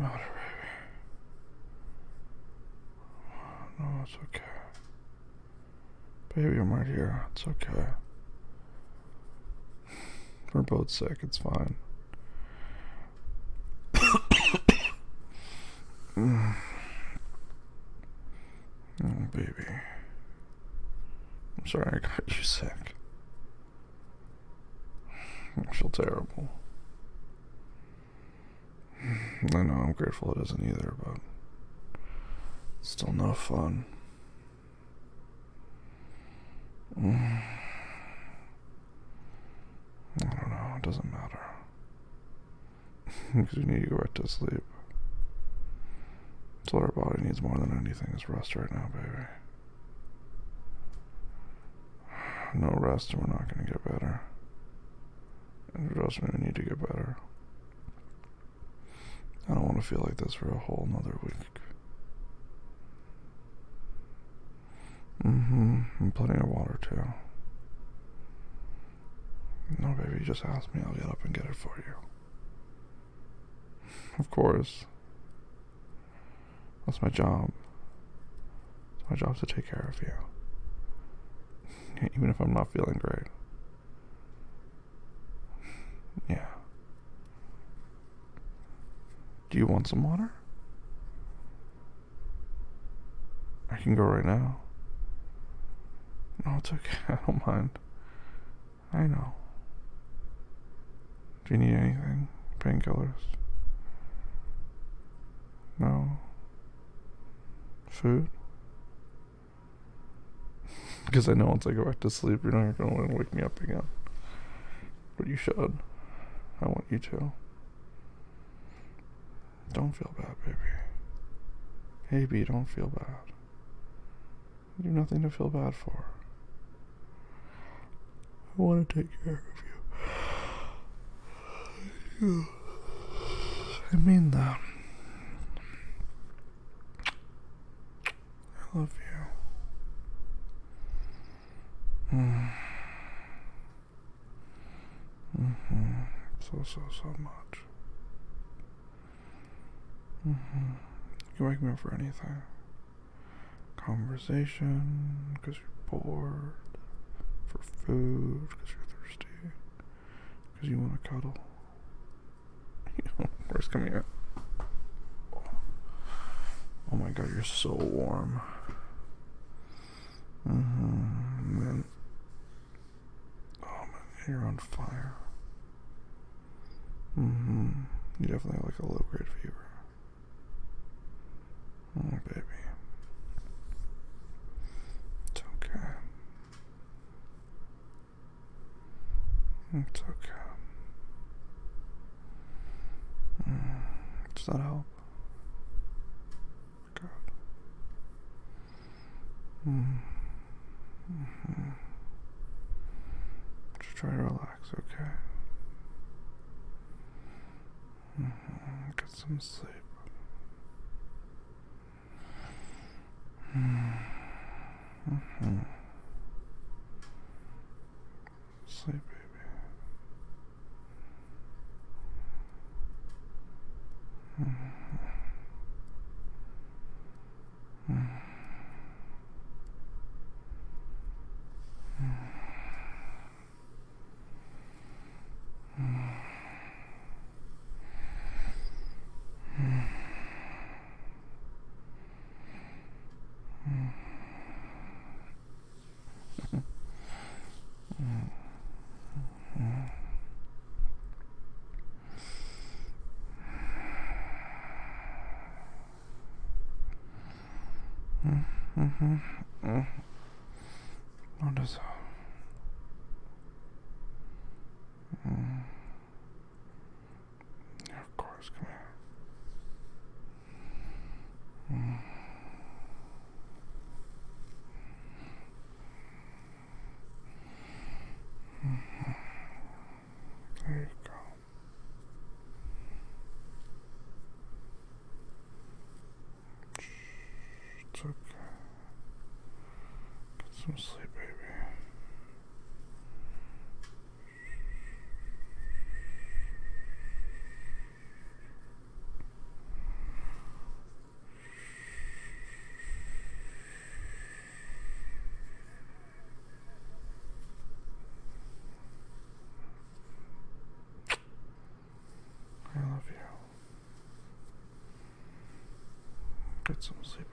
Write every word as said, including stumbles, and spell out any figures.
the matter, baby? No, it's okay. Baby, I'm right here. It's okay. We're both sick. It's fine. mm. Oh, baby. I'm sorry I got you sick. I feel terrible. I know, I'm grateful it isn't either, but it's still no fun. Mm. I don't know, it doesn't matter. Because we need to go right to sleep. That's what our body needs more than anything is rest right now, baby. No rest and we're not going to get better. And trust me, we need to get better. I don't want to feel like this for a whole nother week. Mm-hmm. And plenty of water, too. No, baby, you just ask me. I'll get up and get it for you. Of course. That's my job. It's my job to take care of you. Even if I'm not feeling great. Yeah. Do you want some water? I can go right now. No, it's okay. I don't mind. I know. Do you need anything? Painkillers? No? Food? Because I know once I go back to sleep, you're not going to want to wake me up again. But you should. I want you to. Don't feel bad, baby. Hey, B, don't feel bad. You have nothing to feel bad for. I want to take care of you. I mean that. I love you. Mm. Mm-hmm. So, so, so much. Mm-hmm. You can wake me up for anything. Conversation, because you're bored. For food, because you're thirsty. Because you want to cuddle. Where's come here? Oh my god, you're so warm. Mm-hmm. Man. Oh man, you're on fire. Mm-hmm. You definitely have like a low grade fever. Oh baby. It's okay. It's okay. Mm. Does that help? Good. Mm. Mm-hmm. Just try to relax, okay? Mm-hmm. Get some sleep. Mm-hmm. Sleep, baby. Mm-hmm. Mm-hmm. Mm-hmm. Mm. What is that? Mm. Yeah, of course, come here. Mm. Mm-hmm. There you go. It's okay. Get some sleep, baby. get some sleep.